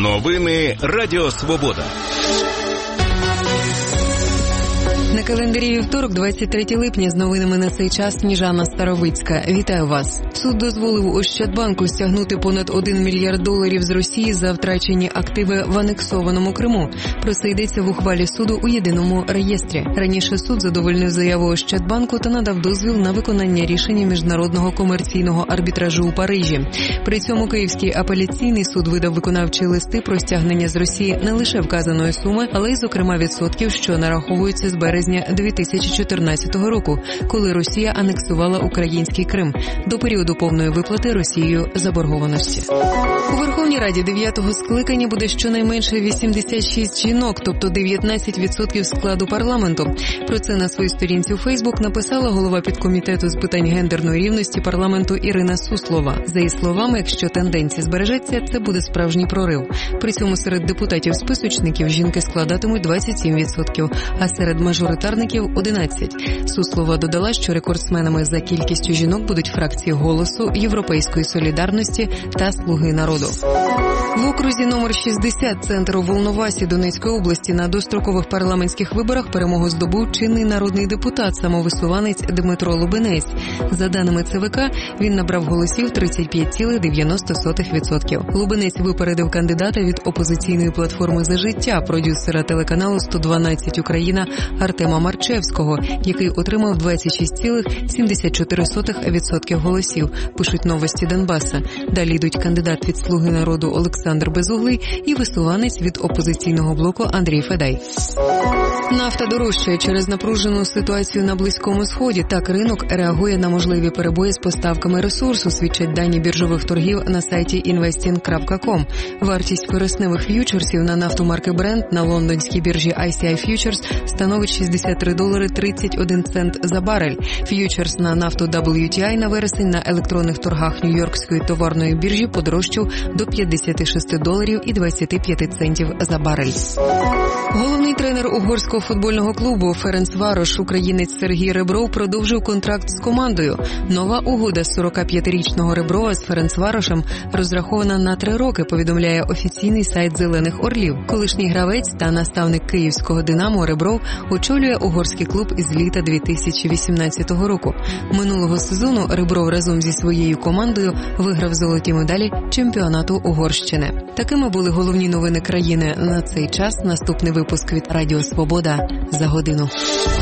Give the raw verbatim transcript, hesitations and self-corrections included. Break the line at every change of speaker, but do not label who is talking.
Новини Радіо Свобода.
На календарі вівторок, двадцять третє липня, з новинами на цей час Сніжана Старовицька. Вітаю вас. Суд дозволив Ощадбанку стягнути понад один мільярд доларів з Росії за втрачені активи в анексованому Криму. Про це йдеться в ухвалі суду у єдиному реєстрі. Раніше суд задовольнив заяву Ощадбанку та надав дозвіл на виконання рішення міжнародного комерційного арбітражу у Парижі. При цьому Київський апеляційний суд видав виконавчі листи про стягнення з Росії не лише вказаної суми, але й, зокрема, відсотків, що нараховуються з березня дві тисячі чотирнадцятого року, коли Росія анексувала український Крим, до періоду повної виплати Росією заборгованості. У Верховній Раді дев'ятого скликання буде щонайменше вісімдесят шість жінок, тобто дев'ятнадцять відсотків складу парламенту. Про це на своїй сторінці у Фейсбук написала голова підкомітету з питань гендерної рівності парламенту Ірина Суслова. За її словами, якщо тенденція збережеться, це буде справжній прорив. При цьому серед депутатів-списочників жінки складатимуть двадцять сім відсотків, а серед мажоритарників – одинадцять. Суслова додала, що рекордсменами за кількістю жінок будуть фракції «Голосу», «Європейської солідарності» та «Слуги народу». В окрузі номер шістдесят центру Волновасі Донецької області на дострокових парламентських виборах перемогу здобув чинний народний депутат, самовисуванець Дмитро Лубенець. За даними ЦВК, він набрав голосів тридцять п'ять цілих дев'яносто сотих відсотка. Лубенець випередив кандидата від опозиційної платформи «За життя», продюсера телеканалу сто дванадцять Україна Артема Марчевського, який отримав двадцять шість цілих сімдесят чотири сотих відсотка голосів, пишуть «Новості Донбаса». Далі йдуть кандидат від «Слуги народу» Олександр Безуглий і висуванець від опозиційного блоку Андрій Федай. Нафта дорожчає через напружену ситуацію на Близькому Сході. Так ринок реагує на можливі перебої з поставками ресурсу, свідчать дані біржових торгів на сайті інвестінг крапка ком. Вартість вересневих ф'ючерсів на нафту марки Brent на лондонській біржі ай сі ай Futures становить шістдесят три долари тридцять один цент за барель. Ф'ючерс на нафту дабл ю ті ай на вересень на електронних торгах Нью-Йоркської товарної біржі подорожчав до п'ятдесят шість доларів і двадцять п'ять центів за барель. Головний тренер угорського футбольного клубу Ференцварош, українець Сергій Ребров, продовжив контракт з командою. Нова угода з сорокап'ятирічного Реброва з Ференцварошем розрахована на три роки, повідомляє офіційний сайт «Зелених Орлів». Колишній гравець та наставник київського «Динамо» Ребров очолює угорський клуб із літа дві тисячі вісімнадцятого року. Минулого сезону Ребров разом зі своєю командою виграв золоті медалі чемпіонату Угорщини. Такими були головні новини країни на цей час. Наступний випуск від Радіо Свобода за годину.